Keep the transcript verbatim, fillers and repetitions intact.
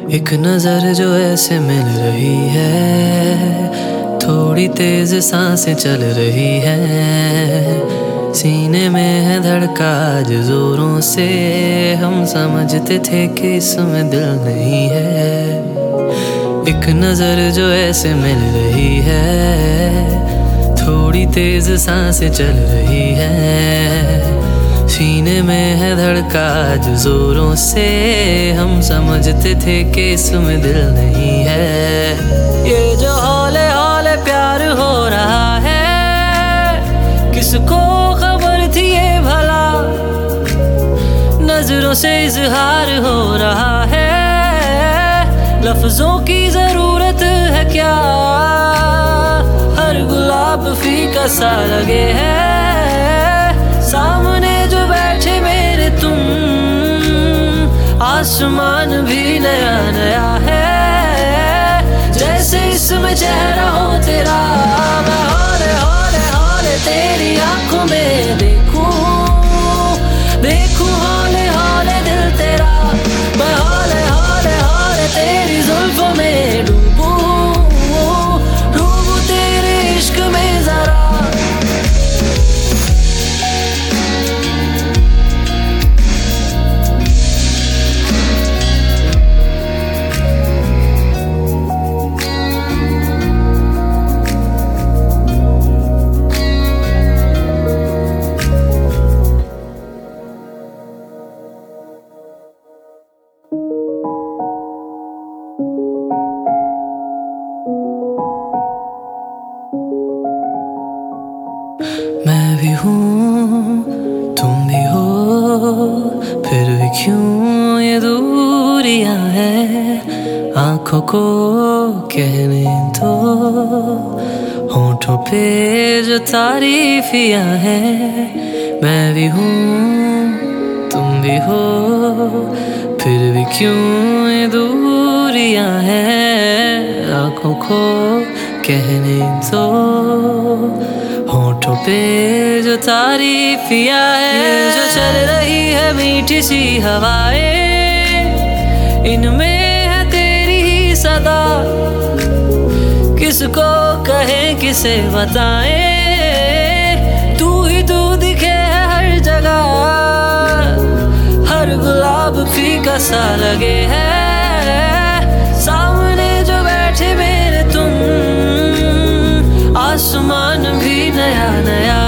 एक नजर जो ऐसे मिल रही है, थोड़ी तेज सांसें चल रही है, सीने में है धड़का आज जोरों से। हम समझते थे कि इसमें दिल नहीं है। एक नजर जो ऐसे मिल रही है, थोड़ी तेज सांसें चल रही है, सीने में है धड़का आज जोरों से। हम समझते थे कि इसमें दिल नहीं है। ये जो हौले हौले प्यार हो रहा है, किसको खबर थी ये भला। नजरों से इजहार हो रहा है, लफ्जों की जरूरत है क्या। हर गुलाब फीका सा लगे है, सामने जो बैठे मेरे तुम। आसमान भी नया नया है, जैसे इसमें चेहरा हो तेरा। मैं हौले हौले हौले तेरी आंखों में देखूं, देखूं हौले हौले दिल तेरा। मैं हौले हौले हौले तेरी जुल्फों में डूबूं, डूबूं तेरे इश्क में जरा। मैं भी हूँ तुम भी हो, फिर भी क्यों ये दूरियां हैं। आंखों को कहने दो, होठों पे जो तारीफियां हैं। मैं भी हूँ तुम भी हो, फिर भी क्यों ये दूरियां हैं। आंखों को कहने दो, होठों पे जो तारीफियां है। जो चल रही है मीठी सी हवाएं, इनमें है तेरी ही सदा। किसको कहें किसे बताएं, तू ही तू दिखे है हर जगह। हर गुलाब फीका सा लगे है, सामने जो बैठे मेरे तुम। आसमान भी नया नया